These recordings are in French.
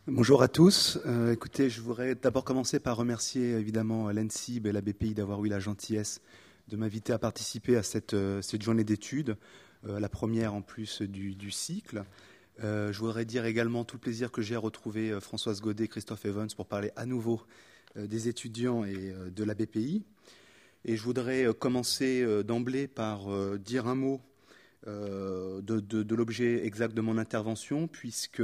Bonjour à tous. Écoutez, je voudrais d'abord commencer par remercier évidemment l'ENSIB et la BPI d'avoir eu la gentillesse de m'inviter à participer à cette journée d'études, la première en plus du cycle. Je voudrais dire également tout le plaisir que j'ai à retrouver Françoise Godet et Christophe Evans pour parler à nouveau des étudiants et de la BPI. Et je voudrais commencer d'emblée par dire un mot de l'objet exact de mon intervention, puisque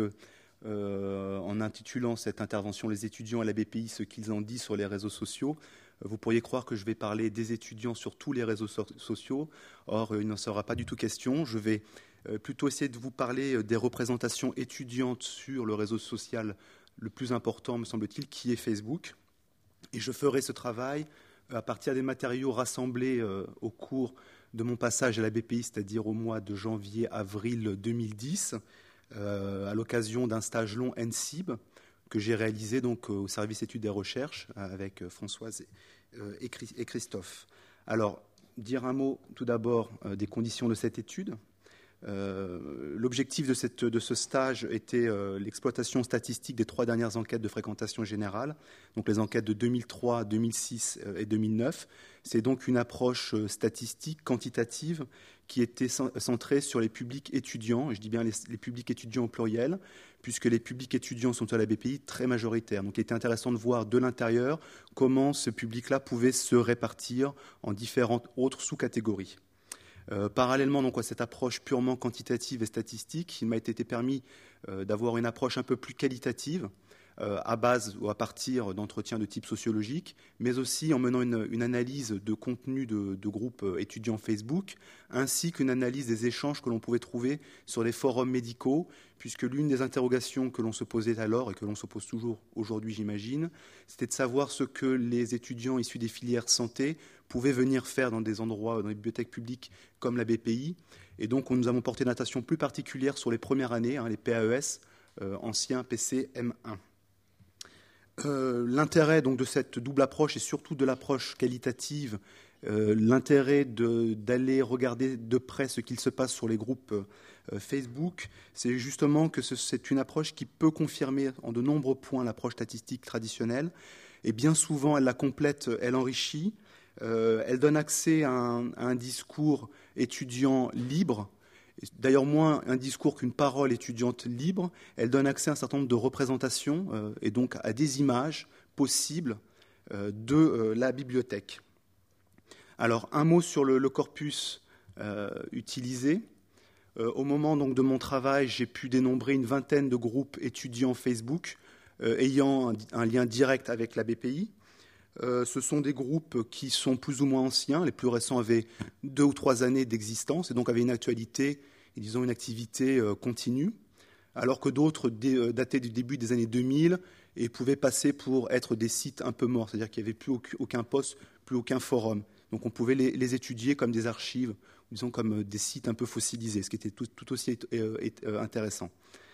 en intitulant cette intervention « Les étudiants à la BPI, ce qu'ils en disent sur les réseaux sociaux », vous pourriez croire que je vais parler des étudiants sur tous les réseaux sociaux. Or, il n'en sera pas du tout question. Je vais plutôt essayer de vous parler des représentations étudiantes sur le réseau social le plus important, me semble-t-il, qui est Facebook. Et je ferai ce travail à partir des matériaux rassemblés au cours de mon passage à la BPI, c'est-à-dire au mois de janvier-avril 2010, à l'occasion d'un stage long ENSIB que j'ai réalisé donc au service études et recherches avec Françoise et Christophe. Alors, dire un mot tout d'abord des conditions de cette étude. L'objectif de ce stage était l'exploitation statistique des 3 dernières enquêtes de fréquentation générale, donc les enquêtes de 2003, 2006 et 2009. C'est donc une approche statistique, quantitative, qui était centrée sur les publics étudiants, et je dis bien les publics étudiants au pluriel, puisque les publics étudiants sont à la BPI très majoritaires. Donc il était intéressant de voir de l'intérieur comment ce public-là pouvait se répartir en différentes autres sous-catégories. Parallèlement donc, à cette approche purement quantitative et statistique, il m'a été permis d'avoir une approche un peu plus qualitative, à base ou à partir d'entretiens de type sociologique, mais aussi en menant une analyse de contenu de groupes étudiants Facebook, ainsi qu'une analyse des échanges que l'on pouvait trouver sur les forums médicaux, puisque l'une des interrogations que l'on se posait alors, et que l'on se pose toujours aujourd'hui, j'imagine, c'était de savoir ce que les étudiants issus des filières santé pouvaient venir faire dans des endroits, dans les bibliothèques publiques comme la BPI. Et donc, nous avons porté une attention plus particulière sur les premières années, les PAES, anciens PC M1. L'intérêt donc de cette double approche et surtout de l'approche qualitative, l'intérêt d'aller regarder de près ce qu'il se passe sur les groupes Facebook, c'est justement que c'est une approche qui peut confirmer en de nombreux points l'approche statistique traditionnelle, et bien souvent elle la complète, elle enrichit, elle donne accès à un discours étudiant libre. D'ailleurs, moins un discours qu'une parole étudiante libre. Elle donne accès à un certain nombre de représentations et donc à des images possibles de la bibliothèque. Alors, un mot sur le corpus utilisé. Au moment donc, de mon travail, j'ai pu dénombrer une vingtaine de groupes étudiants Facebook ayant un lien direct avec la BPI. Ce sont des groupes qui sont plus ou moins anciens. Les plus récents avaient 2 ou 3 années d'existence et donc avaient une actualité et disons une activité continue, alors que d'autres dataient du début des années 2000 et pouvaient passer pour être des sites un peu morts, c'est-à-dire qu'il n'y avait plus aucun poste, plus aucun forum. Donc on pouvait les étudier comme des archives, disons comme des sites un peu fossilisés, ce qui était tout aussi intéressant.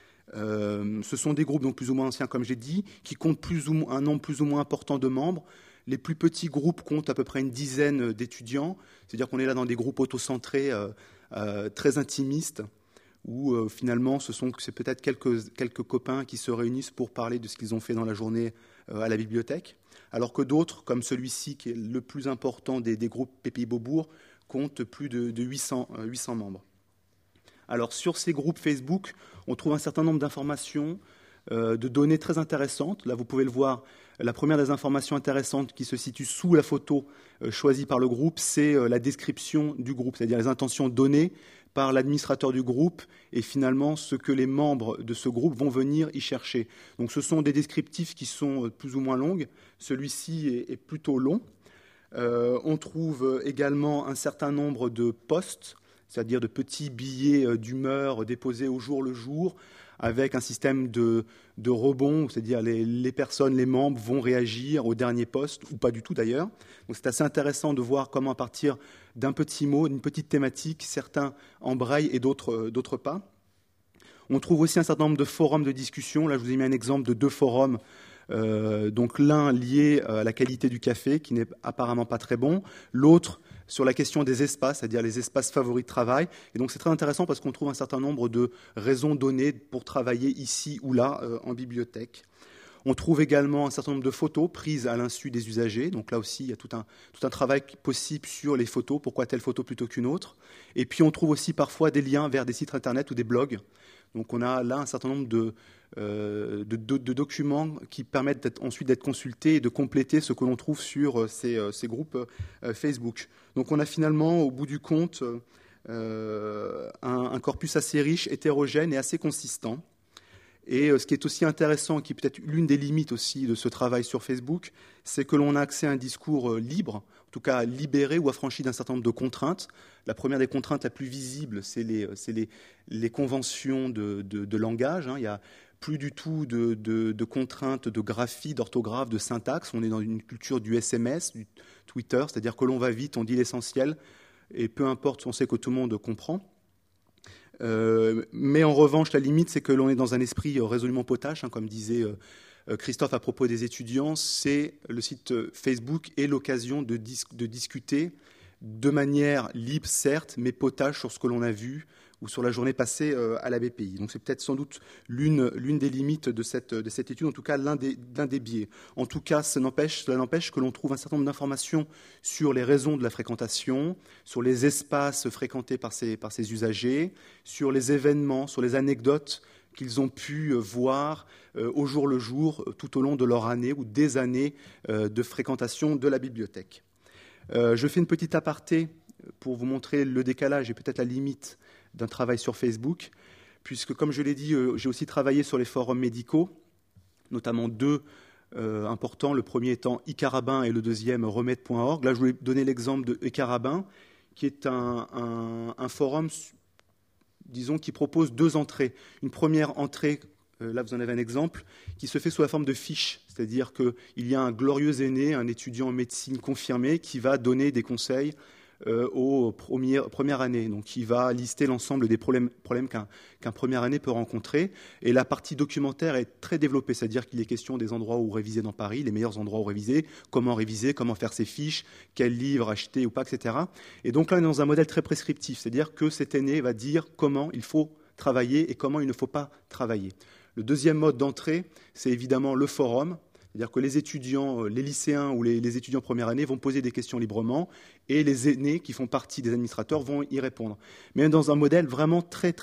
Ce sont des groupes donc plus ou moins anciens, comme j'ai dit, qui comptent un nombre plus ou moins important de membres. Les plus petits groupes comptent à peu près une dizaine d'étudiants, c'est-à-dire qu'on est là dans des groupes autocentrés, très intimistes, où finalement c'est peut-être quelques copains qui se réunissent pour parler de ce qu'ils ont fait dans la journée à la bibliothèque, alors que d'autres, comme celui-ci qui est le plus important des groupes PPI Beaubourg, comptent plus de 800 membres. Alors sur ces groupes Facebook, on trouve un certain nombre d'informations, de données très intéressantes. Là, vous pouvez le voir, la première des informations intéressantes qui se situe sous la photo choisie par le groupe, c'est la description du groupe, c'est-à-dire les intentions données par l'administrateur du groupe et finalement ce que les membres de ce groupe vont venir y chercher. Donc ce sont des descriptifs qui sont plus ou moins longues. Celui-ci est plutôt long. On trouve également un certain nombre de posts, c'est-à-dire de petits billets d'humeur déposés au jour le jour, avec un système de rebond, c'est-à-dire les personnes, les membres vont réagir au dernier post, ou pas du tout d'ailleurs. Donc c'est assez intéressant de voir comment à partir d'un petit mot, d'une petite thématique, certains embrayent et d'autres pas. On trouve aussi un certain nombre de forums de discussion. Là, je vous ai mis un exemple de 2 forums. Donc l'un lié à la qualité du café, qui n'est apparemment pas très bon. L'autre sur la question des espaces, c'est-à-dire les espaces favoris de travail. Et donc c'est très intéressant parce qu'on trouve un certain nombre de raisons données pour travailler ici ou là en bibliothèque. On trouve également un certain nombre de photos prises à l'insu des usagers. Donc là aussi, il y a tout un travail possible sur les photos. Pourquoi telle photo plutôt qu'une autre? Et puis on trouve aussi parfois des liens vers des sites internet ou des blogs. Donc on a là un certain nombre de documents qui permettent ensuite d'être consultés et de compléter ce que l'on trouve sur ces groupes Facebook. Donc on a finalement, au bout du compte, un corpus assez riche, hétérogène et assez consistant. Et ce qui est aussi intéressant, qui est peut-être l'une des limites aussi de ce travail sur Facebook, c'est que l'on a accès à un discours libre, en tout cas libéré ou affranchi d'un certain nombre de contraintes. La première des contraintes la plus visible, c'est les conventions de langage. Il n'y a plus du tout de contraintes de graphie, d'orthographe, de syntaxe. On est dans une culture du SMS, du Twitter, c'est-à-dire que l'on va vite, on dit l'essentiel, et peu importe, on sait que tout le monde comprend. Mais en revanche, la limite, c'est que l'on est dans un esprit résolument potache, comme disait Christophe à propos des étudiants. C'est le site Facebook est l'occasion de discuter de manière libre, certes, mais potache sur ce que l'on a vu ou sur la journée passée à la BPI. Donc c'est peut-être sans doute l'une des limites de cette étude, en tout cas l'un des biais. En tout cas, cela n'empêche que l'on trouve un certain nombre d'informations sur les raisons de la fréquentation, sur les espaces fréquentés par ces usagers, sur les événements, sur les anecdotes qu'ils ont pu voir au jour le jour tout au long de leur année ou des années de fréquentation de la bibliothèque. Je fais une petite aparté pour vous montrer le décalage et peut-être la limite d'un travail sur Facebook, puisque, comme je l'ai dit, j'ai aussi travaillé sur les forums médicaux, notamment deux importants, le premier étant iCarabin et le deuxième remède.org. Là, je voulais donner l'exemple de iCarabin, qui est un forum, disons, qui propose deux entrées. Une première entrée, là vous en avez un exemple, qui se fait sous la forme de fiches, c'est-à-dire qu'il y a un glorieux aîné, un étudiant en médecine confirmé, qui va donner des conseils aux premières années. Donc, il va lister l'ensemble des problèmes qu'un première année peut rencontrer. Et la partie documentaire est très développée, c'est-à-dire qu'il est question des endroits où réviser dans Paris, les meilleurs endroits où réviser, comment faire ses fiches, quels livres acheter ou pas, etc. Et donc là, on est dans un modèle très prescriptif, c'est-à-dire que cet aîné va dire comment il faut travailler et comment il ne faut pas travailler. Le deuxième mode d'entrée, c'est évidemment le forum. C'est-à-dire que les étudiants, les lycéens ou les étudiants première année vont poser des questions librement et les aînés qui font partie des administrateurs vont y répondre. Mais dans un modèle vraiment très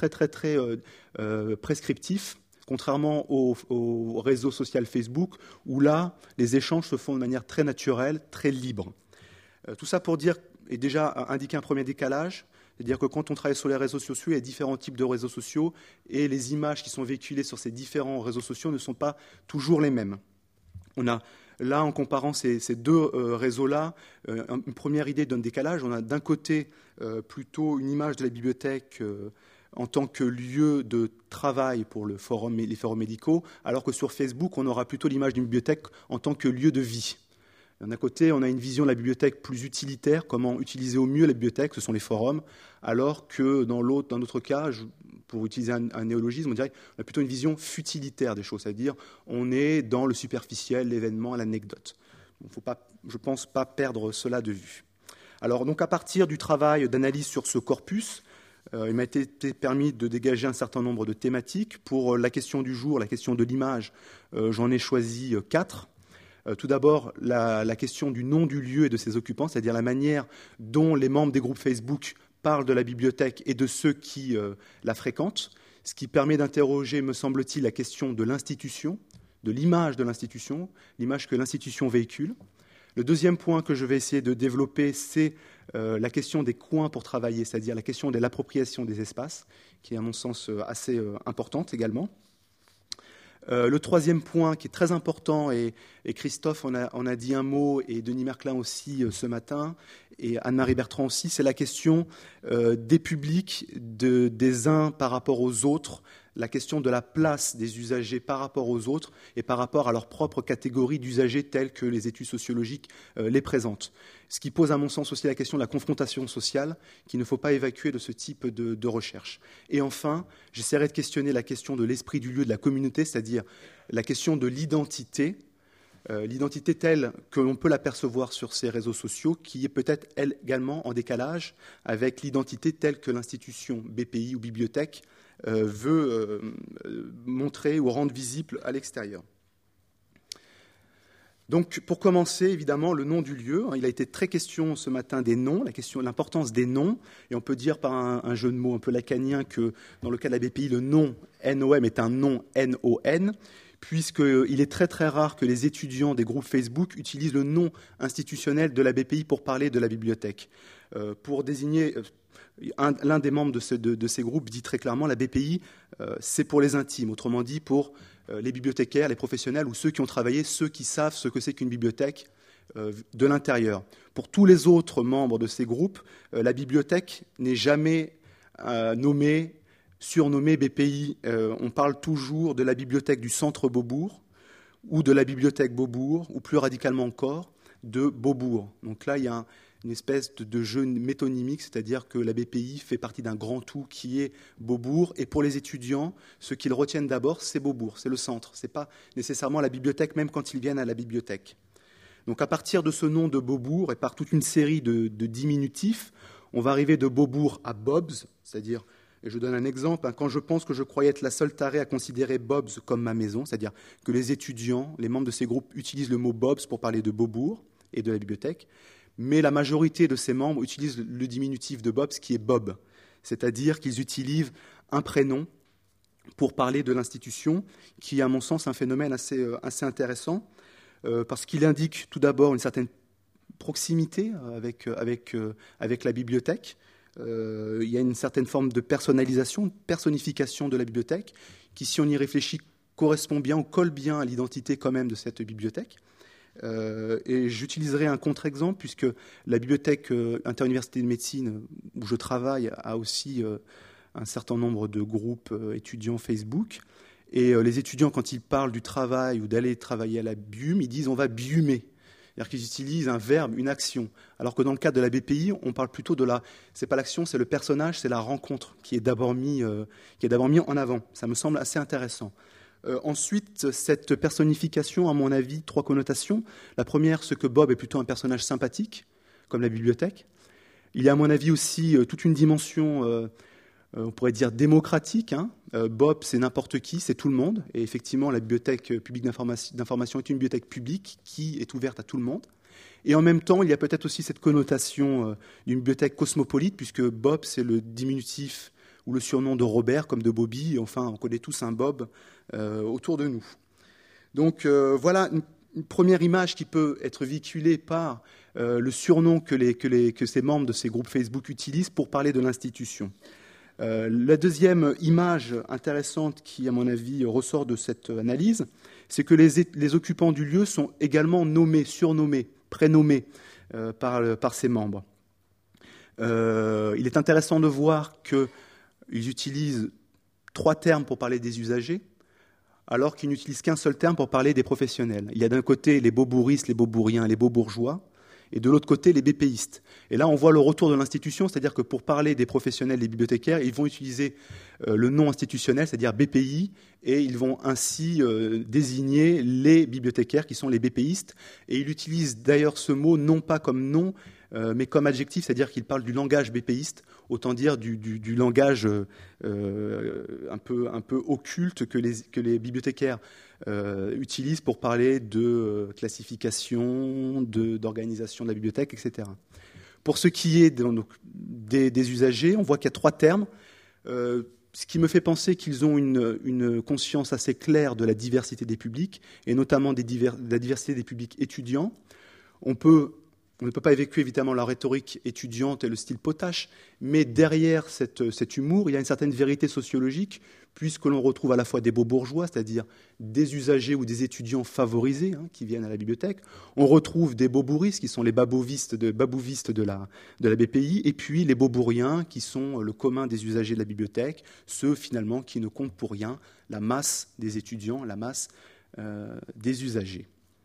prescriptif, contrairement au réseau social Facebook, où là, les échanges se font de manière très naturelle, très libre. Tout ça pour dire, et déjà indiquer un premier décalage, c'est-à-dire que quand on travaille sur les réseaux sociaux, il y a différents types de réseaux sociaux et les images qui sont véhiculées sur ces différents réseaux sociaux ne sont pas toujours les mêmes. On a là, en comparant ces deux réseaux-là, une première idée d'un décalage. On a d'un côté plutôt une image de la bibliothèque en tant que lieu de travail pour les forums médicaux, alors que sur Facebook, on aura plutôt l'image d'une bibliothèque en tant que lieu de vie. D'un côté, on a une vision de la bibliothèque plus utilitaire, comment utiliser au mieux la bibliothèque, ce sont les forums, alors que dans notre cas, pour utiliser un néologisme, on dirait qu'on a plutôt une vision futilitaire des choses, c'est-à-dire on est dans le superficiel, l'événement, l'anecdote. Il ne faut pas, je pense, pas perdre cela de vue. Alors, donc, à partir du travail d'analyse sur ce corpus, il m'a été permis de dégager un certain nombre de thématiques. Pour la question du jour, la question de l'image, j'en ai choisi 4. Tout d'abord, la question du nom du lieu et de ses occupants, c'est-à-dire la manière dont les membres des groupes Facebook parlent de la bibliothèque et de ceux qui la fréquentent, ce qui permet d'interroger, me semble-t-il, la question de l'institution, de l'image de l'institution, l'image que l'institution véhicule. Le deuxième point que je vais essayer de développer, c'est la question des coins pour travailler, c'est-à-dire la question de l'appropriation des espaces, qui est à mon sens assez importante également. Le troisième point qui est très important, et Christophe en a dit un mot, et Denis Merclin aussi ce matin, et Anne-Marie Bertrand aussi, c'est la question des publics, des uns par rapport aux autres, la question de la place des usagers par rapport aux autres et par rapport à leur propre catégorie d'usagers tels que les études sociologiques les présentent. Ce qui pose à mon sens aussi la question de la confrontation sociale qu'il ne faut pas évacuer de ce type de recherche. Et enfin, j'essaierai de questionner la question de l'esprit du lieu, de la communauté, c'est-à-dire la question de l'identité, l'identité telle que l'on peut l'apercevoir sur ces réseaux sociaux, qui est peut-être, elle, également en décalage avec l'identité telle que l'institution BPI ou bibliothèque veut montrer ou rendre visible à l'extérieur. Donc, pour commencer, évidemment, le nom du lieu. Il a été très question ce matin des noms, l'importance des noms. Et on peut dire par un jeu de mots un peu lacanien que dans le cas de la BPI, le nom NOM est un nom NON, puisqu'il est très très rare que les étudiants des groupes Facebook utilisent le nom institutionnel de la BPI pour parler de la bibliothèque. Pour désigner l'un des membres de ces groupes dit très clairement la BPI, c'est pour les intimes, autrement dit pour les bibliothécaires, les professionnels ou ceux qui ont travaillé, ceux qui savent ce que c'est qu'une bibliothèque de l'intérieur. Pour tous les autres membres de ces groupes, la bibliothèque n'est jamais surnommée BPI. On parle toujours de la bibliothèque du Centre Beaubourg ou de la bibliothèque Beaubourg, ou plus radicalement encore, de Beaubourg. Donc là, il y a une espèce de jeu métonymique, c'est-à-dire que la BPI fait partie d'un grand tout qui est Beaubourg. Et pour les étudiants, ce qu'ils retiennent d'abord, c'est Beaubourg, c'est le centre. Ce n'est pas nécessairement la bibliothèque, même quand ils viennent à la bibliothèque. Donc à partir de ce nom de Beaubourg et par toute une série de diminutifs, on va arriver de Beaubourg à Bob's, c'est-à-dire, et je donne un exemple, quand je pense que je croyais être la seule tarée à considérer Bob's comme ma maison, c'est-à-dire que les étudiants, les membres de ces groupes utilisent le mot Bob's pour parler de Beaubourg et de la bibliothèque, mais la majorité de ces membres utilisent le diminutif de Bob's qui est Bob, c'est-à-dire qu'ils utilisent un prénom pour parler de l'institution, qui est à mon sens un phénomène assez intéressant, parce qu'il indique tout d'abord une certaine proximité avec la bibliothèque. Il y a une certaine forme de personnalisation, de personnification de la bibliothèque, qui, si on y réfléchit, correspond bien ou colle bien à l'identité quand même de cette bibliothèque. Et j'utiliserai un contre-exemple, puisque la bibliothèque interuniversité de médecine, où je travaille, a aussi un certain nombre de groupes étudiants Facebook. Et les étudiants, quand ils parlent du travail ou d'aller travailler à la BIUM, ils disent « on va biumer ». C'est-à-dire qu'ils utilisent un verbe, une action. Alors que dans le cadre de la BPI, on parle plutôt de c'est pas l'action, c'est le personnage, c'est la rencontre qui est d'abord mis en avant. Ça me semble assez intéressant. Ensuite, cette personnification, à mon avis, 3 connotations. La première, c'est que Bob est plutôt un personnage sympathique, comme la bibliothèque. Il y a, à mon avis, aussi toute une dimension, on pourrait dire, démocratique. Bob, c'est n'importe qui, c'est tout le monde. Et effectivement, la bibliothèque publique d'information est une bibliothèque publique qui est ouverte à tout le monde. Et en même temps, il y a peut-être aussi cette connotation d'une bibliothèque cosmopolite, puisque Bob, c'est le diminutif ou le surnom de Robert, comme de Bobby. Enfin, on connaît tous un Bob autour de nous. Donc voilà une première image qui peut être véhiculée par le surnom que ces membres de ces groupes Facebook utilisent pour parler de l'institution. La deuxième image intéressante qui, à mon avis, ressort de cette analyse, c'est que les occupants du lieu sont également nommés, surnommés, prénommés par ces membres. Il est intéressant de voir qu'ils utilisent 3 termes pour parler des usagers, alors qu'ils n'utilisent qu'un seul terme pour parler des professionnels. Il y a d'un côté les beaubouristes, les beaubouriens, les beaubourgeois, et de l'autre côté les BPistes. Et là, on voit le retour de l'institution, c'est-à-dire que pour parler des professionnels, des bibliothécaires, ils vont utiliser le nom institutionnel, c'est-à-dire BPI, et ils vont ainsi désigner les bibliothécaires qui sont les BPistes. Et ils utilisent d'ailleurs ce mot non pas comme nom, mais comme adjectif, c'est-à-dire qu'ils parlent du langage BPiste, autant dire du langage un peu occulte que les bibliothécaires utilisent pour parler de classification, d'organisation de la bibliothèque, etc. Pour ce qui est des usagers, on voit qu'il y a 3 termes, ce qui me fait penser qu'ils ont une conscience assez claire de la diversité des publics, et notamment de la diversité des publics étudiants. On ne peut pas évacuer évidemment la rhétorique étudiante et le style potache, mais derrière cet humour, il y a une certaine vérité sociologique, puisque l'on retrouve à la fois des beaux bourgeois, c'est-à-dire des usagers ou des étudiants favorisés qui viennent à la bibliothèque. On retrouve des beaubouristes, qui sont les babouvistes de la BPI, et puis les beaubouriens, qui sont le commun des usagers de la bibliothèque, ceux finalement qui ne comptent pour rien, la masse des étudiants, la masse des usagers.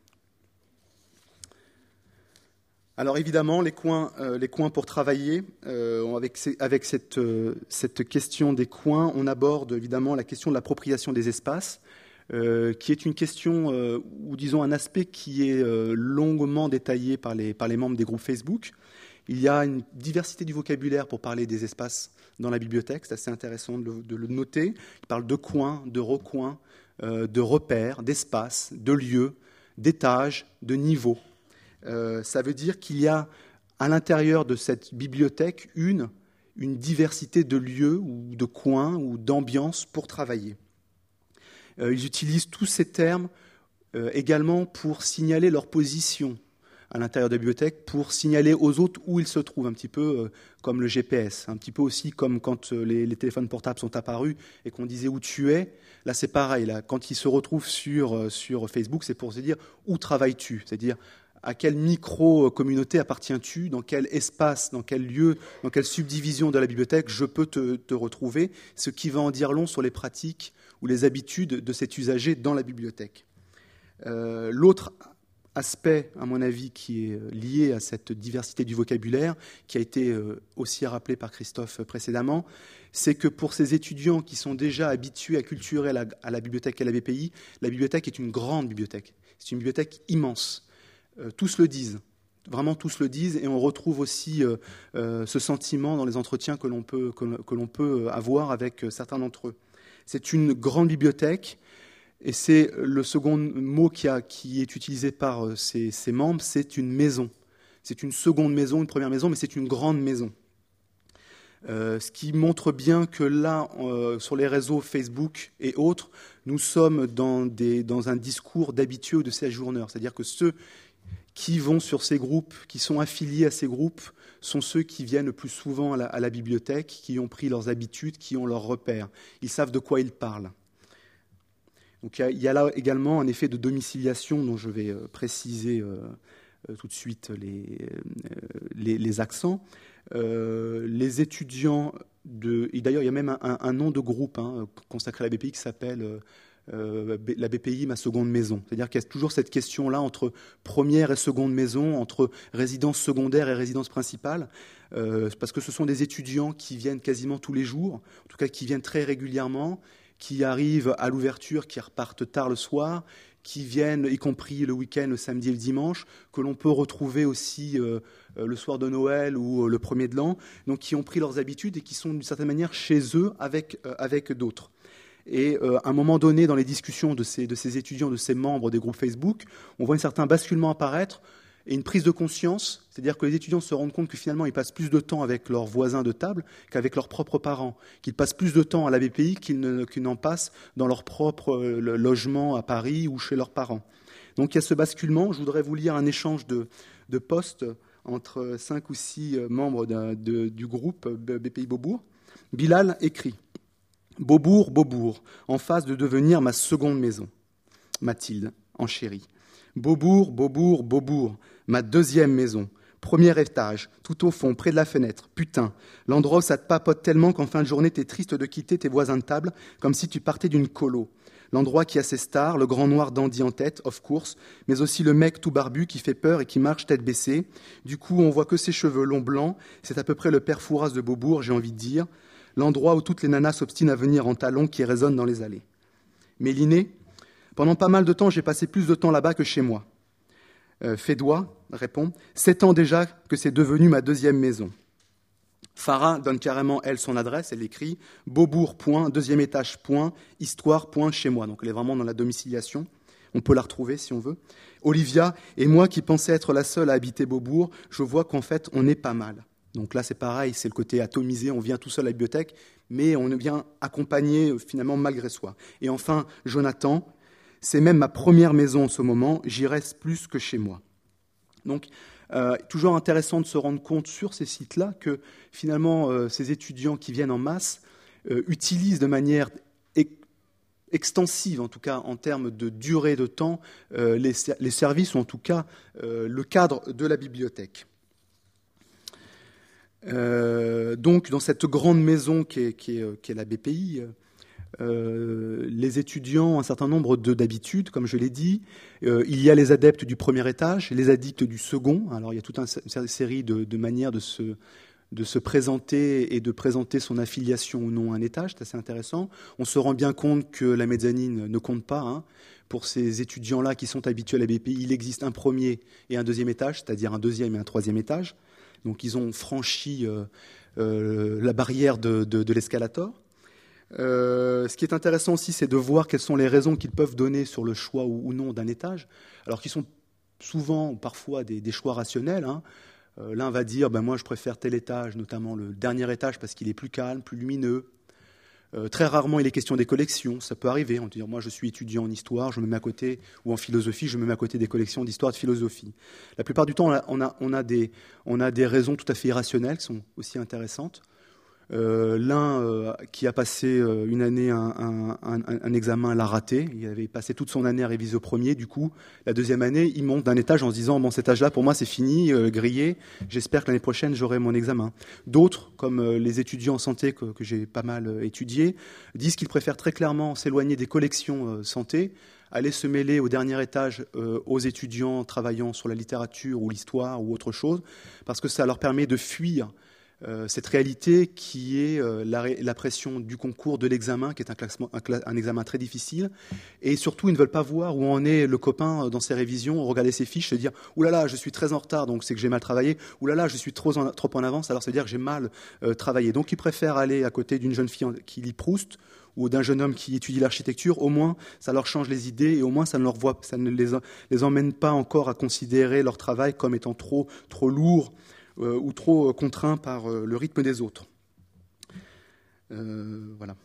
Alors évidemment, les coins pour travailler, avec cette question des coins, on aborde évidemment la question de l'appropriation des espaces. qui est une question, ou disons un aspect qui est longuement détaillé par les membres des groupes Facebook. Il y a une diversité du vocabulaire pour parler des espaces dans la bibliothèque, c'est assez intéressant de le noter. Il parle de coins, de recoins, de repères, d'espaces, de lieux, d'étages, de niveaux. Ça veut dire qu'il y a à l'intérieur de cette bibliothèque une diversité de lieux ou de coins ou d'ambiances pour travailler. Ils utilisent tous ces termes également pour signaler leur position à l'intérieur de la bibliothèque, pour signaler aux autres où ils se trouvent, un petit peu comme le GPS, un petit peu aussi comme quand les téléphones portables sont apparus et qu'on disait où tu es. Là, c'est pareil. Là, quand ils se retrouvent sur Facebook, c'est pour se dire où travailles-tu, c'est-à-dire à quelle micro-communauté appartiens-tu, dans quel espace, dans quel lieu, dans quelle subdivision de la bibliothèque je peux te retrouver, ce qui va en dire long sur les pratiques ou les habitudes de cet usager dans la bibliothèque. L'autre aspect, à mon avis, qui est lié à cette diversité du vocabulaire, qui a été aussi rappelé par Christophe précédemment, c'est que pour ces étudiants qui sont déjà habitués à culturer à la bibliothèque et à la BPI, la bibliothèque est une grande bibliothèque. C'est une bibliothèque immense. Tous le disent. Vraiment, tous le disent, et on retrouve aussi ce sentiment dans les entretiens que l'on peut avoir avec certains d'entre eux. C'est une grande bibliothèque, et c'est le second mot qui est utilisé par ces membres, c'est une maison. C'est une seconde maison, une première maison, mais c'est une grande maison. Ce qui montre bien que là, sur les réseaux Facebook et autres, nous sommes dans un discours d'habitués ou de séjourneurs. C'est-à-dire que ceux qui vont sur ces groupes, qui sont affiliés à ces groupes, sont ceux qui viennent le plus souvent à la bibliothèque, qui ont pris leurs habitudes, qui ont leurs repères. Ils savent de quoi ils parlent. Donc il y a là également un effet de domiciliation dont je vais préciser tout de suite les accents. Les étudiants et d'ailleurs il y a même un nom de groupe consacré à la BPI qui s'appelle la BPI, ma seconde maison. C'est-à-dire qu'il y a toujours cette question-là entre première et seconde maison, entre résidence secondaire et résidence principale, parce que ce sont des étudiants qui viennent quasiment tous les jours, en tout cas qui viennent très régulièrement, qui arrivent à l'ouverture, qui repartent tard le soir, qui viennent, y compris le week-end, le samedi et le dimanche, que l'on peut retrouver aussi le soir de Noël ou le premier de l'an, donc qui ont pris leurs habitudes et qui sont d'une certaine manière chez eux avec d'autres. Et à un moment donné, dans les discussions de ces étudiants, de ces membres des groupes Facebook, on voit un certain basculement apparaître et une prise de conscience, c'est-à-dire que les étudiants se rendent compte que finalement ils passent plus de temps avec leurs voisins de table qu'avec leurs propres parents, qu'ils passent plus de temps à la BPI qu'ils n'en passent dans leur propre logement à Paris ou chez leurs parents. Donc il y a ce basculement. Je voudrais vous lire un échange de postes entre 5 ou 6 membres du groupe BPI Beaubourg. Bilal écrit « Beaubourg, Beaubourg, en face de devenir ma seconde maison. » Mathilde, en chérie. « Beaubourg, Beaubourg, Beaubourg, ma deuxième maison. Premier étage, tout au fond, près de la fenêtre. Putain, l'endroit où ça te papote tellement qu'en fin de journée, t'es triste de quitter tes voisins de table, comme si tu partais d'une colo. L'endroit qui a ses stars, le grand noir dandy en tête, of course, mais aussi le mec tout barbu qui fait peur et qui marche tête baissée. Du coup, on voit que ses cheveux longs blancs. C'est à peu près le père Fouras de Beaubourg, j'ai envie de dire. L'endroit où toutes les nanas s'obstinent à venir en talons qui résonnent dans les allées. Méliné, pendant pas mal de temps, j'ai passé plus de temps là-bas que chez moi. Fédois répond, 7 ans déjà que c'est devenu ma deuxième maison. Farah donne carrément, elle, son adresse, elle écrit Beaubourg, deuxième étage, histoire, chez moi. Donc elle est vraiment dans la domiciliation. On peut la retrouver si on veut. Olivia, et moi qui pensais être la seule à habiter Beaubourg, je vois qu'en fait, on est pas mal. Donc là, c'est pareil, c'est le côté atomisé, on vient tout seul à la bibliothèque, mais on vient accompagner finalement malgré soi. Et enfin, Jonathan, c'est même ma première maison en ce moment, j'y reste plus que chez moi. Donc, toujours intéressant de se rendre compte sur ces sites-là que finalement, ces étudiants qui viennent en masse utilisent de manière extensive, en tout cas en termes de durée de temps, les services, ou en tout cas le cadre de la bibliothèque. Donc, dans cette grande maison qui est la BPI, les étudiants ont un certain nombre d'habitudes, comme je l'ai dit. Il y a les adeptes du premier étage, les addicts du second. Alors, il y a toute une série de manières de se présenter et de présenter son affiliation ou non à un étage. C'est assez intéressant. On se rend bien compte que la mezzanine ne compte pas. Hein. Pour ces étudiants-là qui sont habitués à la BPI, il existe un premier et un deuxième étage, c'est-à-dire un deuxième et un troisième étage. Donc ils ont franchi la barrière de l'escalator. Ce qui est intéressant aussi, c'est de voir quelles sont les raisons qu'ils peuvent donner sur le choix ou non d'un étage, alors qu'ils sont souvent ou parfois des choix rationnels. Hein. L'un va dire moi je préfère tel étage, notamment le dernier étage parce qu'il est plus calme, plus lumineux. Très rarement il est question des collections, ça peut arriver. On peut dire moi je suis étudiant en histoire, je me mets à côté, ou en philosophie, je me mets à côté des collections d'histoire et de philosophie. La plupart du temps on a des raisons tout à fait irrationnelles qui sont aussi intéressantes. L'un qui a passé une année un examen l'a raté, il avait passé toute son année à réviser au premier, du coup la deuxième année il monte d'un étage en se disant cet âge-là pour moi c'est fini, grillé, j'espère que l'année prochaine j'aurai mon examen. D'autres, comme les étudiants en santé que j'ai pas mal étudiés, disent qu'ils préfèrent très clairement s'éloigner des collections santé, aller se mêler au dernier étage aux étudiants travaillant sur la littérature ou l'histoire ou autre chose, parce que ça leur permet de fuir cette réalité qui est la pression du concours, de l'examen, qui est un examen très difficile. Et surtout, ils ne veulent pas voir où en est le copain dans ses révisions, regarder ses fiches, se dire « Ouh là là, je suis très en retard, donc c'est que j'ai mal travaillé. Ouh là là, je suis trop en avance, alors ça veut dire que j'ai mal travaillé. » Donc, ils préfèrent aller à côté d'une jeune fille qui lit Proust ou d'un jeune homme qui étudie l'architecture. Au moins, ça leur change les idées et au moins, ça ne les emmène pas encore à considérer leur travail comme étant trop lourd ou trop contraint par le rythme des autres. Voilà.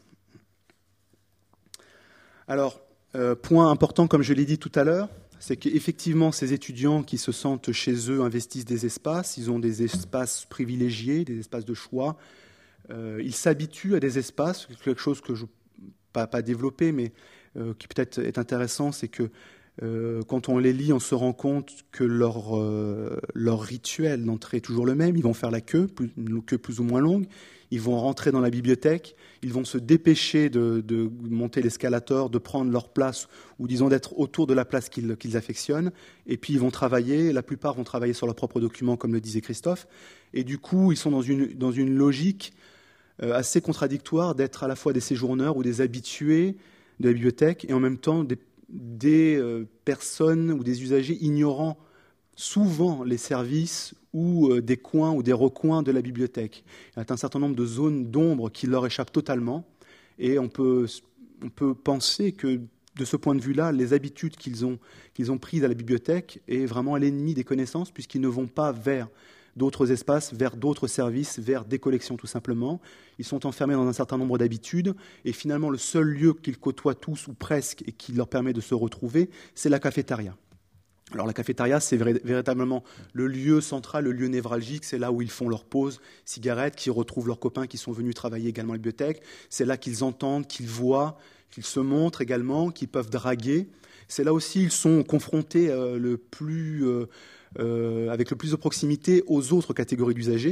Alors, point important, comme je l'ai dit tout à l'heure, c'est qu'effectivement, ces étudiants qui se sentent chez eux investissent des espaces, ils ont des espaces privilégiés, des espaces de choix, ils s'habituent à des espaces, quelque chose que je n'ai pas développé, mais qui peut-être est intéressant, c'est que quand on les lit, on se rend compte que leur rituel d'entrée est toujours le même. Ils vont faire la queue, une queue plus ou moins longue. Ils vont rentrer dans la bibliothèque. Ils vont se dépêcher de monter l'escalator, de prendre leur place, ou disons d'être autour de la place qu'ils affectionnent. Et puis ils vont travailler. La plupart vont travailler sur leurs propres documents, comme le disait Christophe. Et du coup, ils sont dans une logique assez contradictoire d'être à la fois des séjourneurs ou des habitués de la bibliothèque et en même temps des personnes ou des usagers ignorant souvent les services ou des coins ou des recoins de la bibliothèque. Il y a un certain nombre de zones d'ombre qui leur échappent totalement et on peut penser que de ce point de vue-là, les habitudes qu'ils ont prises à la bibliothèque est vraiment l'ennemi des connaissances puisqu'ils ne vont pas vers d'autres espaces, vers d'autres services, vers des collections tout simplement. Ils sont enfermés dans un certain nombre d'habitudes et finalement le seul lieu qu'ils côtoient tous ou presque et qui leur permet de se retrouver, c'est la cafétéria. Alors la cafétéria, c'est véritablement le lieu central, le lieu névralgique, c'est là où ils font leur pause cigarette, qu'ils retrouvent leurs copains qui sont venus travailler également à la bibliothèque, c'est là qu'ils entendent, qu'ils voient, qu'ils se montrent également, qu'ils peuvent draguer. C'est là aussi ils sont confrontés avec le plus de proximité aux autres catégories d'usagers.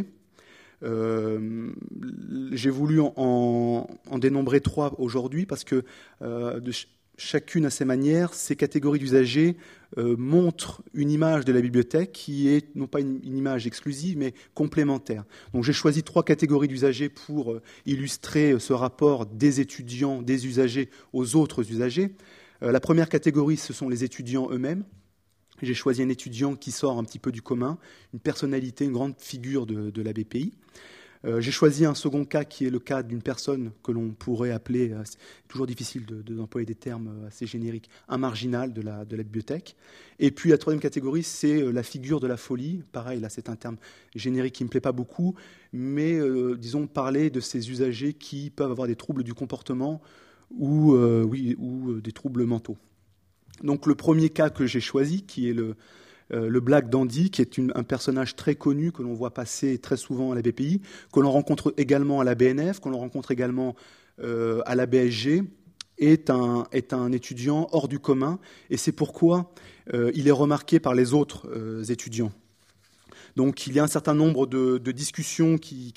J'ai voulu en dénombrer 3 aujourd'hui parce que chacune à ses manières, ces catégories d'usagers montrent une image de la bibliothèque qui est non pas une image exclusive mais complémentaire. Donc j'ai choisi 3 catégories d'usagers pour illustrer ce rapport des étudiants, des usagers aux autres usagers. La première catégorie, ce sont les étudiants eux-mêmes. J'ai choisi un étudiant qui sort un petit peu du commun, une personnalité, une grande figure de la BPI. J'ai choisi un second cas qui est le cas d'une personne que l'on pourrait appeler, c'est toujours difficile d'employer des termes assez génériques, un marginal de la bibliothèque. Et puis la troisième catégorie, c'est la figure de la folie. Pareil, là c'est un terme générique qui ne me plaît pas beaucoup, mais disons parler de ces usagers qui peuvent avoir des troubles du comportement ou des troubles mentaux. Donc le premier cas que j'ai choisi, qui est le Black Dandy, qui est un personnage très connu que l'on voit passer très souvent à la BPI, que l'on rencontre également à la BNF, que l'on rencontre également à la BSG, est un étudiant hors du commun, et c'est pourquoi il est remarqué par les autres étudiants. Donc il y a un certain nombre de discussions qui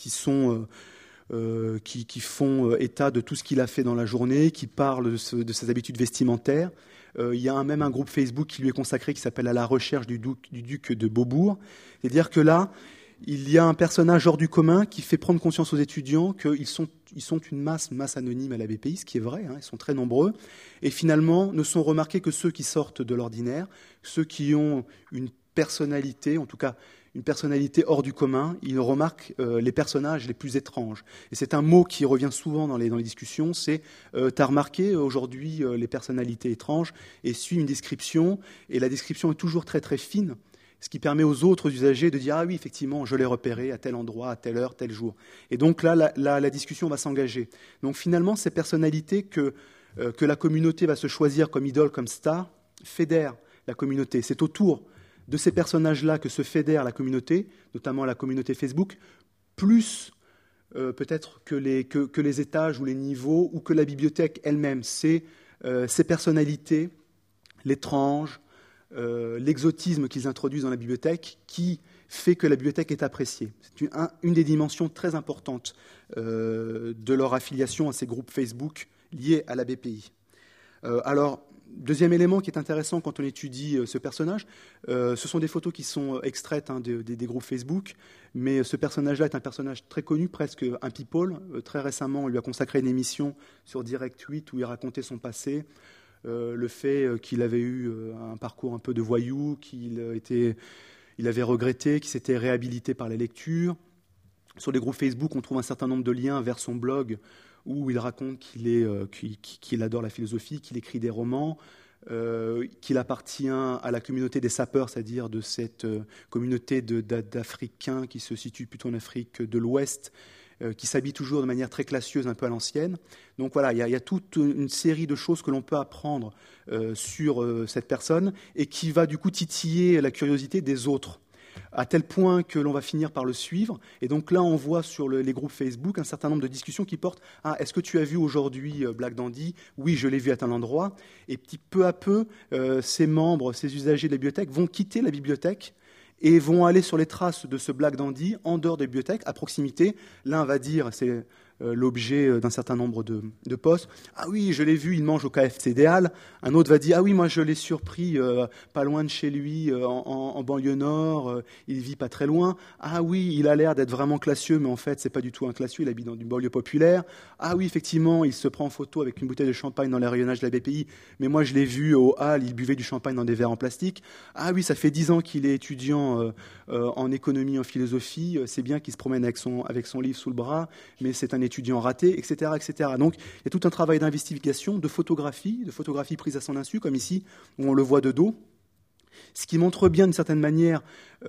font état de tout ce qu'il a fait dans la journée, qui parlent de ses habitudes vestimentaires. Il y a même un groupe Facebook qui lui est consacré qui s'appelle « À la recherche du duc de Beaubourg ». C'est-à-dire que là, il y a un personnage hors du commun qui fait prendre conscience aux étudiants qu'ils sont une masse anonyme à la BPI, ce qui est vrai, ils sont très nombreux, et finalement ne sont remarqués que ceux qui sortent de l'ordinaire, ceux qui ont une personnalité, en tout cas une personnalité hors du commun. Ils remarquent les personnages les plus étranges. Et c'est un mot qui revient souvent dans les discussions, c'est t'as remarqué aujourd'hui les personnalités étranges, et suit une description, et la description est toujours très très fine, ce qui permet aux autres usagers de dire « Ah oui, effectivement, je l'ai repéré à tel endroit, à telle heure, tel jour ». Et donc là, la discussion va s'engager. Donc finalement, ces personnalités que la communauté va se choisir comme idole, comme star, fédèrent la communauté. C'est autour de ces personnages-là que se fédère la communauté, notamment la communauté Facebook, plus peut-être que les étages ou les niveaux ou que la bibliothèque elle-même. C'est ces personnalités, l'étrange, l'exotisme qu'ils introduisent dans la bibliothèque qui fait que la bibliothèque est appréciée. C'est une des dimensions très importantes de leur affiliation à ces groupes Facebook liés à la BPI. Alors, deuxième élément qui est intéressant quand on étudie ce personnage, ce sont des photos qui sont extraites des groupes Facebook, mais ce personnage-là est un personnage très connu, presque un people. Très récemment, on lui a consacré une émission sur Direct 8 où il racontait son passé, le fait qu'il avait eu un parcours un peu de voyou, qu'il avait regretté, qu'il s'était réhabilité par la lecture. Sur les groupes Facebook, on trouve un certain nombre de liens vers son blog où il raconte qu'il adore la philosophie, qu'il écrit des romans, qu'il appartient à la communauté des sapeurs, c'est-à-dire de cette communauté d'Africains qui se situe plutôt en Afrique de l'Ouest, qui s'habille toujours de manière très classieuse, un peu à l'ancienne. Donc voilà, il y a toute une série de choses que l'on peut apprendre sur cette personne et qui va du coup titiller la curiosité des autres, à tel point que l'on va finir par le suivre. Et donc là, on voit sur les groupes Facebook un certain nombre de discussions qui portent « Ah, est-ce que tu as vu aujourd'hui Black Dandy ? Oui, je l'ai vu à tel endroit. » Et peu à peu, ces membres, ces usagers de la bibliothèque vont quitter la bibliothèque et vont aller sur les traces de ce Black Dandy en dehors des bibliothèques, à proximité. L'un va dire, c'est l'objet d'un certain nombre de posts. « Ah oui, je l'ai vu, il mange au KFC des Halles. » Un autre va dire « Ah oui, moi je l'ai surpris pas loin de chez lui, en banlieue nord, il vit pas très loin. Ah oui, il a l'air d'être vraiment classieux, mais en fait c'est pas du tout un classieux, il habite dans une banlieue populaire. Ah oui, effectivement, il se prend en photo avec une bouteille de champagne dans les rayonnages de la BPI, mais moi je l'ai vu au Halles, il buvait du champagne dans des verres en plastique. Ah oui, ça fait 10 ans qu'il est étudiant en économie, en philosophie, c'est bien qu'il se promène avec son livre sous le bras, mais c'est un étudiant raté, etc., etc. » Donc, il y a tout un travail d'investigation, de photographie prise à son insu, comme ici, où on le voit de dos, ce qui montre bien, d'une certaine manière,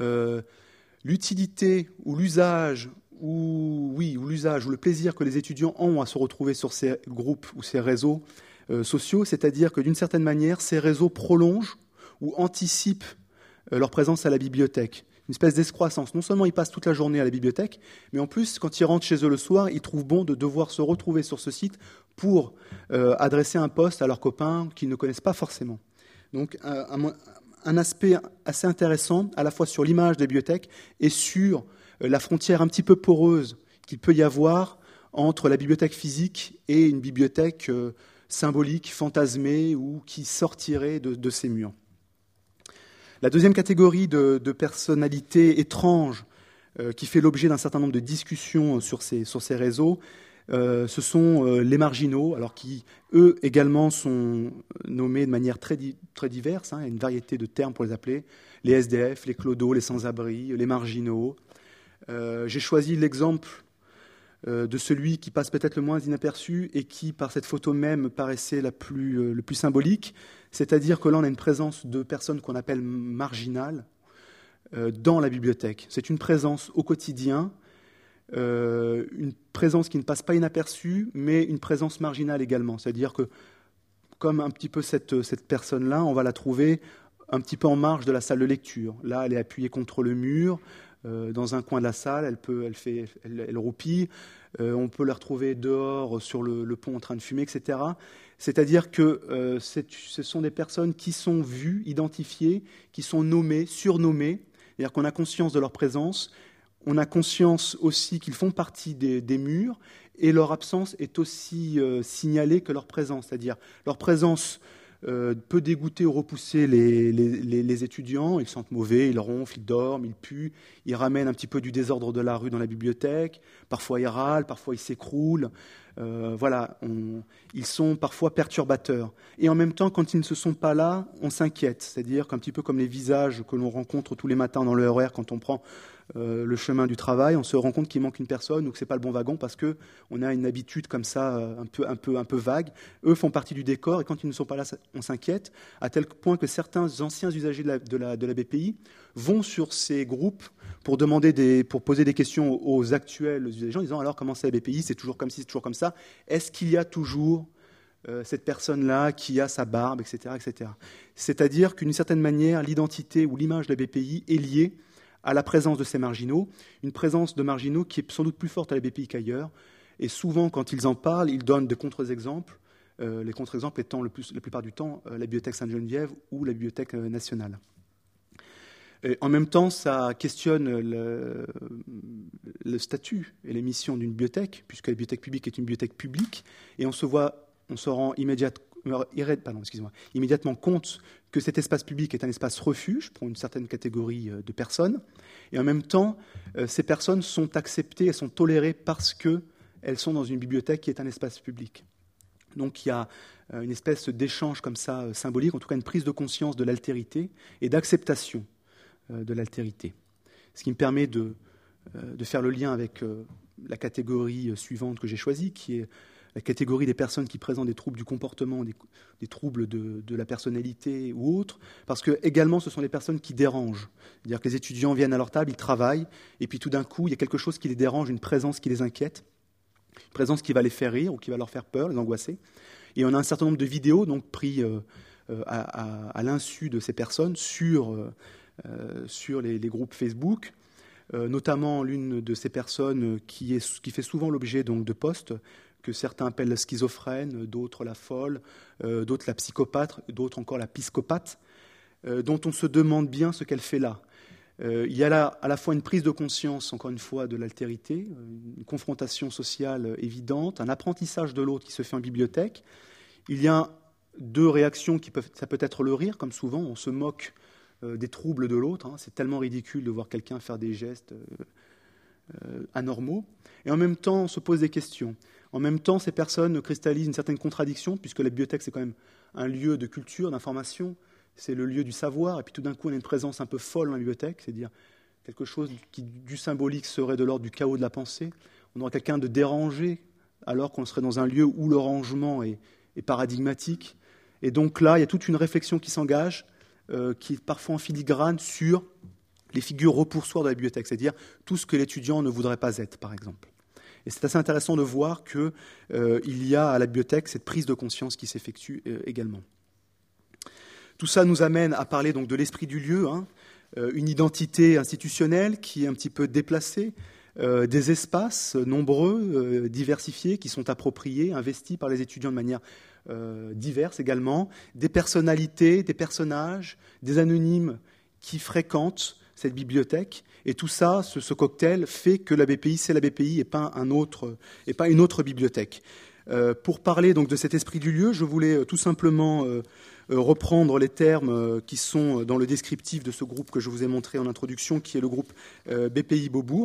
l'utilité ou l'usage, ou le plaisir que les étudiants ont à se retrouver sur ces groupes ou ces réseaux sociaux, c'est-à-dire que, d'une certaine manière, ces réseaux prolongent ou anticipent leur présence à la bibliothèque. Une espèce d'escroissance. Non seulement ils passent toute la journée à la bibliothèque, mais en plus, quand ils rentrent chez eux le soir, ils trouvent bon de devoir se retrouver sur ce site pour adresser un post à leurs copains qu'ils ne connaissent pas forcément. Donc, un aspect assez intéressant, à la fois sur l'image des bibliothèques et sur la frontière un petit peu poreuse qu'il peut y avoir entre la bibliothèque physique et une bibliothèque symbolique, fantasmée, ou qui sortirait de ces murs. La deuxième catégorie de personnalités étranges qui fait l'objet d'un certain nombre de discussions sur ces réseaux, ce sont les marginaux, alors qui, eux, également sont nommés de manière très diverse, il y a une variété de termes pour les appeler, les SDF, les clodos, les sans-abri, les marginaux. J'ai choisi l'exemple de celui qui passe peut-être le moins inaperçu et qui, par cette photo même, paraissait le plus symbolique. C'est-à-dire que là, on a une présence de personnes qu'on appelle marginales dans la bibliothèque. C'est une présence au quotidien, une présence qui ne passe pas inaperçue, mais une présence marginale également. C'est-à-dire que, comme un petit peu cette personne-là, on va la trouver un petit peu en marge de la salle de lecture. Là, elle est appuyée contre le mur. Dans un coin de la salle, elle roupille. On peut la retrouver dehors sur le pont en train de fumer, etc. C'est-à-dire que ce sont des personnes qui sont vues, identifiées, qui sont nommées, surnommées. C'est-à-dire qu'on a conscience de leur présence. On a conscience aussi qu'ils font partie des murs, et leur absence est aussi signalée que leur présence. C'est-à-dire leur présence peut dégoûter ou repousser les étudiants. Ils sentent mauvais, ils ronflent, ils dorment, ils puent, ils ramènent un petit peu du désordre de la rue dans la bibliothèque, parfois ils râlent, parfois ils s'écroulent. Ils sont parfois perturbateurs. Et en même temps, quand ils ne se sont pas là, on s'inquiète. C'est-à-dire qu'un petit peu comme les visages que l'on rencontre tous les matins dans le RER quand on prend le chemin du travail, on se rend compte qu'il manque une personne ou que c'est pas le bon wagon parce que on a une habitude comme ça un peu vague. Eux font partie du décor et quand ils ne sont pas là, on s'inquiète à tel point que certains anciens usagers de la BPI vont sur ces groupes pour poser des questions aux actuels usagers en disant alors comment c'est la BPI, c'est toujours comme ci, c'est toujours comme ça. Est-ce qu'il y a toujours cette personne-là qui a sa barbe, etc., etc. C'est-à-dire qu'une certaine manière, l'identité ou l'image de la BPI est liée à la présence de ces marginaux, une présence de marginaux qui est sans doute plus forte à la BPI qu'ailleurs. Et souvent, quand ils en parlent, ils donnent des contre-exemples, les contre-exemples étant la plupart du temps la Bibliothèque Sainte-Geneviève ou la Bibliothèque nationale. Et en même temps, ça questionne le statut et les missions d'une bibliothèque, puisque la bibliothèque publique est une bibliothèque publique, et on se rend immédiatement compte que cet espace public est un espace refuge pour une certaine catégorie de personnes. Et en même temps, ces personnes sont acceptées, elles sont tolérées parce qu'elles sont dans une bibliothèque qui est un espace public. Donc il y a une espèce d'échange comme ça symbolique, en tout cas une prise de conscience de l'altérité et d'acceptation de l'altérité. Ce qui me permet de faire le lien avec la catégorie suivante que j'ai choisie, qui est la catégorie des personnes qui présentent des troubles du comportement, des troubles de la personnalité ou autres, parce que également ce sont des personnes qui dérangent. C'est-à-dire que les étudiants viennent à leur table, ils travaillent, et puis tout d'un coup, il y a quelque chose qui les dérange, une présence qui les inquiète, une présence qui va les faire rire ou qui va leur faire peur, les angoisser. Et on a un certain nombre de vidéos donc pris à l'insu de ces personnes sur les groupes Facebook, notamment l'une de ces personnes qui fait souvent l'objet donc de posts que certains appellent la schizophrène, d'autres la folle, d'autres la psychopathe, d'autres encore la piscopathe, dont on se demande bien ce qu'elle fait là. Il y a là à la fois une prise de conscience, encore une fois, de l'altérité, une confrontation sociale évidente, un apprentissage de l'autre qui se fait en bibliothèque. Il y a deux réactions ça peut être le rire, comme souvent, on se moque des troubles de l'autre. C'est tellement ridicule de voir quelqu'un faire des gestes anormaux. Et en même temps, on se pose des questions. En même temps, ces personnes cristallisent une certaine contradiction, puisque la bibliothèque, c'est quand même un lieu de culture, d'information, c'est le lieu du savoir, et puis tout d'un coup, on a une présence un peu folle dans la bibliothèque, c'est-à-dire quelque chose qui, du symbolique, serait de l'ordre du chaos de la pensée. On aurait quelqu'un de dérangé, alors qu'on serait dans un lieu où le rangement est paradigmatique. Et donc là, il y a toute une réflexion qui s'engage, qui est parfois en filigrane sur les figures repoussoires de la bibliothèque, c'est-à-dire tout ce que l'étudiant ne voudrait pas être, par exemple. Et c'est assez intéressant de voir qu'il y a à la bibliothèque cette prise de conscience qui s'effectue également. Tout ça nous amène à parler donc de l'esprit du lieu, une identité institutionnelle qui est un petit peu déplacée, des espaces nombreux, diversifiés, qui sont appropriés, investis par les étudiants de manière diverse également, des personnalités, des personnages, des anonymes qui fréquentent cette bibliothèque. Et tout ça, ce cocktail, fait que la BPI, c'est la BPI et pas une autre bibliothèque. Pour parler donc de cet esprit du lieu, je voulais tout simplement reprendre les termes qui sont dans le descriptif de ce groupe que je vous ai montré en introduction, qui est le groupe BPI Beaubourg,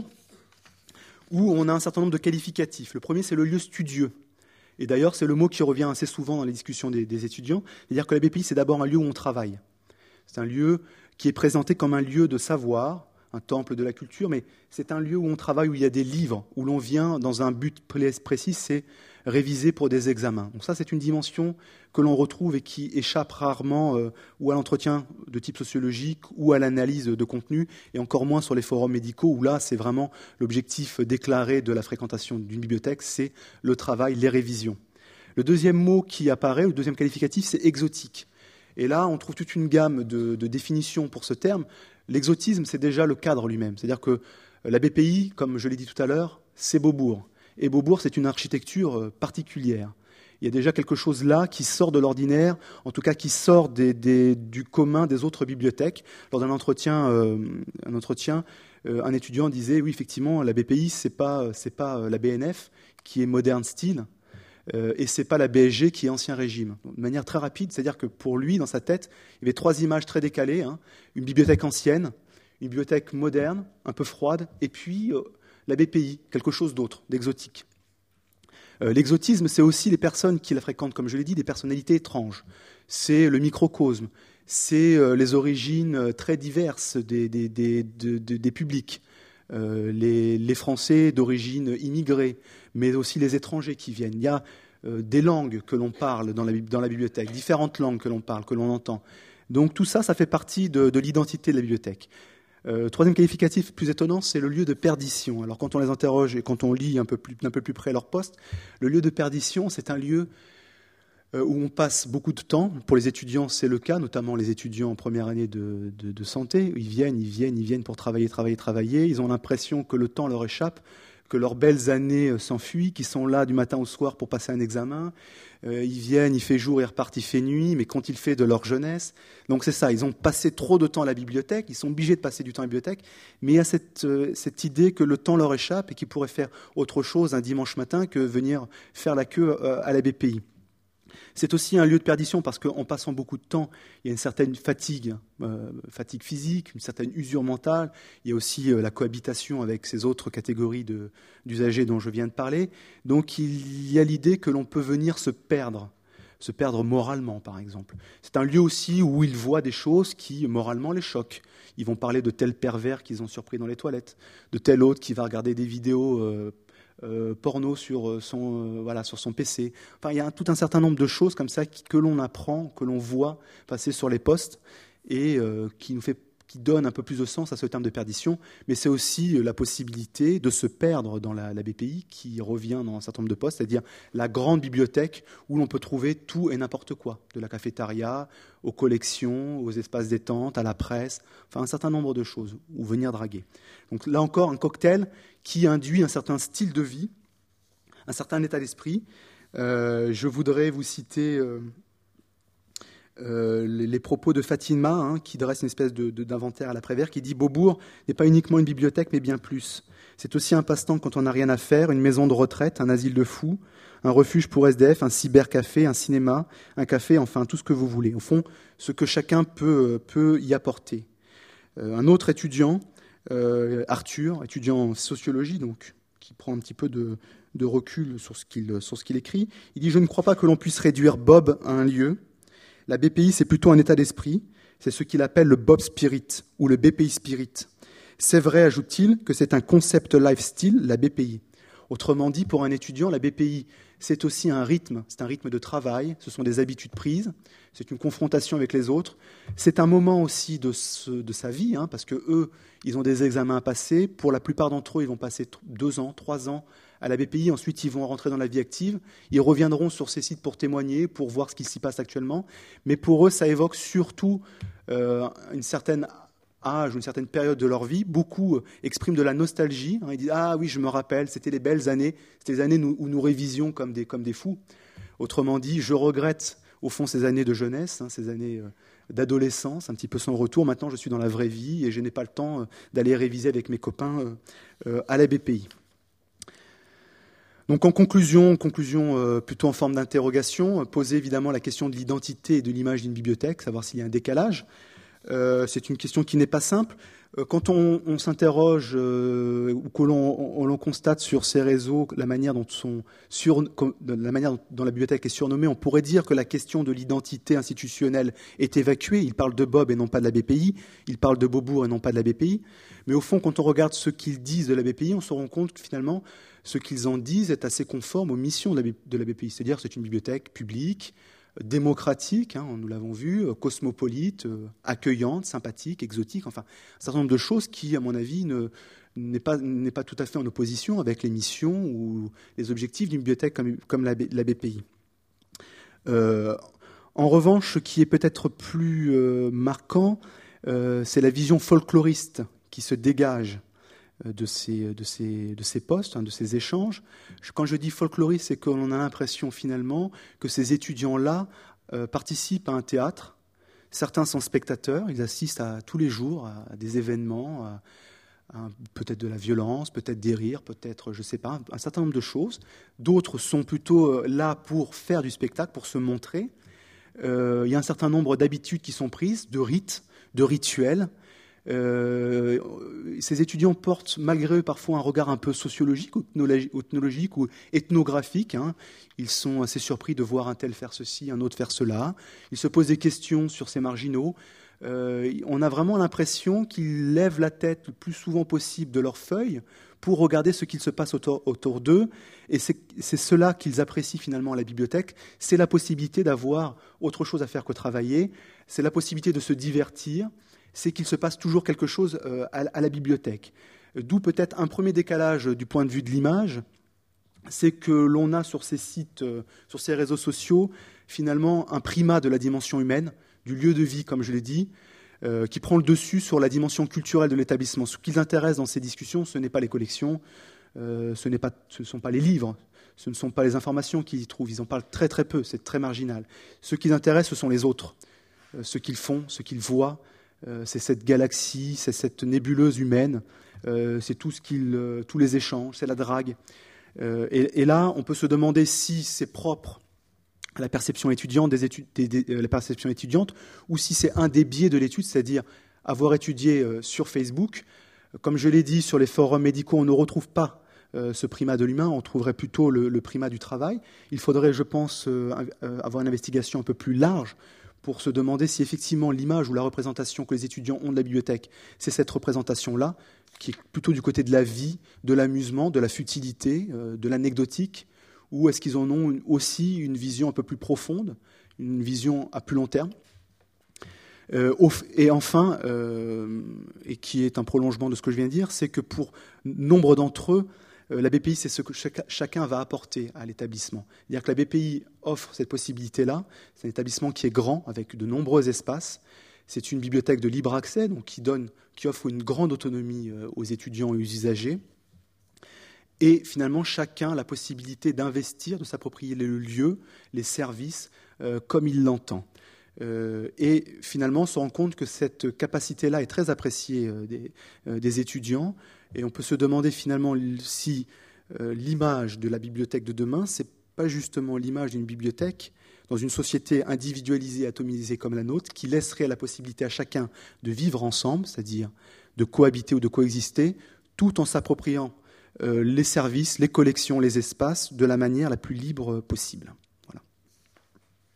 où on a un certain nombre de qualificatifs. Le premier, c'est le lieu studieux. Et d'ailleurs, c'est le mot qui revient assez souvent dans les discussions des étudiants. C'est-à-dire que la BPI, c'est d'abord un lieu où on travaille. C'est un lieu qui est présenté comme un lieu de savoir, un temple de la culture, mais c'est un lieu où on travaille, où il y a des livres, où l'on vient dans un but précis, c'est réviser pour des examens. Donc ça, c'est une dimension que l'on retrouve et qui échappe rarement ou à l'entretien de type sociologique ou à l'analyse de contenu, et encore moins sur les forums médicaux, où là, c'est vraiment l'objectif déclaré de la fréquentation d'une bibliothèque, c'est le travail, les révisions. Le deuxième mot qui apparaît, le deuxième qualificatif, c'est exotique. Et là, on trouve toute une gamme de définitions pour ce terme. L'exotisme, c'est déjà le cadre lui-même. C'est-à-dire que la BPI, comme je l'ai dit tout à l'heure, c'est Beaubourg. Et Beaubourg, c'est une architecture particulière. Il y a déjà quelque chose là qui sort de l'ordinaire, en tout cas qui sort du commun des autres bibliothèques. Lors d'un entretien, un étudiant disait, oui, effectivement, la BPI, c'est pas la BNF, qui est moderne style. et c'est pas la BSG qui est Ancien Régime. De manière très rapide, c'est-à-dire que pour lui, dans sa tête, il y avait 3 images très décalées, hein, une bibliothèque ancienne, une bibliothèque moderne, un peu froide, et puis la BPI, quelque chose d'autre, d'exotique. L'exotisme, c'est aussi les personnes qui la fréquentent, comme je l'ai dit, des personnalités étranges. C'est le microcosme, c'est les origines très diverses des publics. Les Français d'origine immigrée, mais aussi les étrangers qui viennent. Il y a des langues que l'on parle dans la bibliothèque, différentes langues que l'on parle, que l'on entend. Donc tout ça, ça fait partie de l'identité de la bibliothèque. Troisième qualificatif plus étonnant, c'est le lieu de perdition. Alors quand on les interroge et quand on lit un peu plus près leur poste, le lieu de perdition, c'est un lieu où on passe beaucoup de temps. Pour les étudiants, c'est le cas, notamment les étudiants en première année de santé. Ils viennent pour travailler. Ils ont l'impression que le temps leur échappe, que leurs belles années s'enfuient, qu'ils sont là du matin au soir pour passer un examen. Ils viennent, il fait jour, ils repartent, il fait nuit, mais qu'ont-ils fait de leur jeunesse? Donc c'est ça, ils ont passé trop de temps à la bibliothèque, ils sont obligés de passer du temps à la bibliothèque, mais il y a cette idée que le temps leur échappe et qu'ils pourraient faire autre chose un dimanche matin que venir faire la queue à la BPI. C'est aussi un lieu de perdition parce qu'en passant beaucoup de temps, il y a une certaine fatigue physique, une certaine usure mentale. Il y a aussi la cohabitation avec ces autres catégories d'usagers dont je viens de parler. Donc il y a l'idée que l'on peut venir se perdre moralement, par exemple. C'est un lieu aussi où ils voient des choses qui, moralement, les choquent. Ils vont parler de tel pervers qu'ils ont surpris dans les toilettes, de tel autre qui va regarder des vidéos porno sur son PC. Enfin, il y a tout un certain nombre de choses comme ça que l'on apprend, que l'on voit passer sur les postes et qui donne un peu plus de sens à ce terme de perdition. Mais c'est aussi la possibilité de se perdre dans la BPI qui revient dans un certain nombre de postes, c'est-à-dire la grande bibliothèque où l'on peut trouver tout et n'importe quoi, de la cafétéria aux collections, aux espaces détente, à la presse, enfin un certain nombre de choses, ou venir draguer. Donc là encore, un cocktail qui induit un certain style de vie, un certain état d'esprit. Je voudrais vous citer les propos de Fatima, qui dresse une espèce d'inventaire à l'après-Vert, qui dit « Beaubourg n'est pas uniquement une bibliothèque, mais bien plus. C'est aussi un passe-temps quand on n'a rien à faire, une maison de retraite, un asile de fous, un refuge pour SDF, un cybercafé, un cinéma, un café, enfin tout ce que vous voulez. Au fond, ce que chacun peut y apporter. » Un autre étudiant, Arthur, étudiant en sociologie, donc, qui prend un petit peu de recul sur ce qu'il écrit, il dit « Je ne crois pas que l'on puisse réduire Bob à un lieu. La BPI, c'est plutôt un état d'esprit. C'est ce qu'il appelle le Bob Spirit ou le BPI Spirit. C'est vrai, ajoute-t-il, que c'est un concept lifestyle, la BPI. Autrement dit, pour un étudiant, la BPI, c'est aussi un rythme. C'est un rythme de travail. Ce sont des habitudes prises. C'est une confrontation avec les autres. C'est un moment aussi de sa vie, parce que eux, ils ont des examens à passer. Pour la plupart d'entre eux, ils vont passer 2 ans, 3 ans à la BPI. Ensuite, ils vont rentrer dans la vie active. Ils reviendront sur ces sites pour témoigner, pour voir ce qui s'y passe actuellement. Mais pour eux, ça évoque surtout une certaine âge, une certaine période de leur vie. Beaucoup expriment de la nostalgie. Ils disent « Ah oui, je me rappelle, c'était les belles années. C'était les années où nous révisions comme des fous. » Autrement dit, je regrette au fond ces années de jeunesse, ces années d'adolescence, un petit peu sans retour. Maintenant, je suis dans la vraie vie et je n'ai pas le temps d'aller réviser avec mes copains à la BPI. Donc en conclusion plutôt en forme d'interrogation, poser évidemment la question de l'identité et de l'image d'une bibliothèque, savoir s'il y a un décalage. C'est une question qui n'est pas simple. Quand on s'interroge ou que l'on constate sur ces réseaux la manière dont la bibliothèque est surnommée, on pourrait dire que la question de l'identité institutionnelle est évacuée. Il parle de Bob et non pas de la BPI. Il parle de Beaubourg et non pas de la BPI. Mais au fond, quand on regarde ce qu'ils disent de la BPI, on se rend compte que finalement, ce qu'ils en disent est assez conforme aux missions de la BPI. C'est-à-dire que c'est une bibliothèque publique, démocratique, nous l'avons vu, cosmopolite, accueillante, sympathique, exotique, enfin un certain nombre de choses qui, à mon avis, n'est pas tout à fait en opposition avec les missions ou les objectifs d'une bibliothèque comme la BPI. En revanche, ce qui est peut-être plus marquant, c'est la vision folkloriste qui se dégage de ces postes, de ces échanges. Quand je dis folkloriste, c'est qu'on a l'impression finalement que ces étudiants-là participent à un théâtre. Certains sont spectateurs, ils assistent tous les jours à des événements, peut-être de la violence, peut-être des rires, peut-être, je ne sais pas, un certain nombre de choses. D'autres sont plutôt là pour faire du spectacle, pour se montrer. Il y a un certain nombre d'habitudes qui sont prises, de rites, de rituels. Ces étudiants portent malgré eux parfois un regard un peu sociologique, ethnologique ou ethnographique. Ils sont assez surpris de voir un tel faire ceci, un autre faire cela. Ils se posent des questions sur ces marginaux. On a vraiment l'impression qu'ils lèvent la tête le plus souvent possible de leurs feuilles pour regarder ce qu'il se passe autour d'eux. Et c'est cela qu'ils apprécient finalement à la bibliothèque. C'est la possibilité d'avoir autre chose à faire que travailler. C'est la possibilité de se divertir. C'est qu'il se passe toujours quelque chose à la bibliothèque. D'où peut-être un premier décalage du point de vue de l'image, c'est que l'on a sur ces sites, sur ces réseaux sociaux, finalement un primat de la dimension humaine, du lieu de vie, comme je l'ai dit, qui prend le dessus sur la dimension culturelle de l'établissement. Ce qui les intéresse dans ces discussions, ce n'est pas les collections, ce ne sont pas les livres, ce ne sont pas les informations qu'ils y trouvent, ils en parlent très très peu, c'est très marginal. Ce qui les intéresse, ce sont les autres, ce qu'ils font, ce qu'ils voient. C'est cette galaxie, c'est cette nébuleuse humaine, c'est tous les échanges, c'est la drague. Et là, on peut se demander si c'est propre à la perception étudiante, la perception étudiante, ou si c'est un des biais de l'étude, c'est-à-dire avoir étudié sur Facebook. Comme je l'ai dit, sur les forums médicaux, on ne retrouve pas ce primat de l'humain, on trouverait plutôt le primat du travail. Il faudrait, je pense, avoir une investigation un peu plus large pour se demander si effectivement l'image ou la représentation que les étudiants ont de la bibliothèque, c'est cette représentation-là, qui est plutôt du côté de la vie, de l'amusement, de la futilité, de l'anecdotique, ou est-ce qu'ils en ont aussi une vision un peu plus profonde, une vision à plus long terme. Et enfin, et qui est un prolongement de ce que je viens de dire, c'est que pour nombre d'entre eux, la BPI, c'est ce que chacun va apporter à l'établissement. C'est-à-dire que la BPI offre cette possibilité-là. C'est un établissement qui est grand, avec de nombreux espaces. C'est une bibliothèque de libre accès, donc qui offre une grande autonomie aux étudiants et aux usagers. Et finalement, chacun a la possibilité d'investir, de s'approprier le lieu, les services, comme il l'entend. Et finalement, on se rend compte que cette capacité-là est très appréciée des étudiants. Et on peut se demander finalement si l'image de la bibliothèque de demain, c'est pas justement l'image d'une bibliothèque dans une société individualisée, atomisée comme la nôtre, qui laisserait la possibilité à chacun de vivre ensemble, c'est-à-dire de cohabiter ou de coexister, tout en s'appropriant les services, les collections, les espaces de la manière la plus libre possible.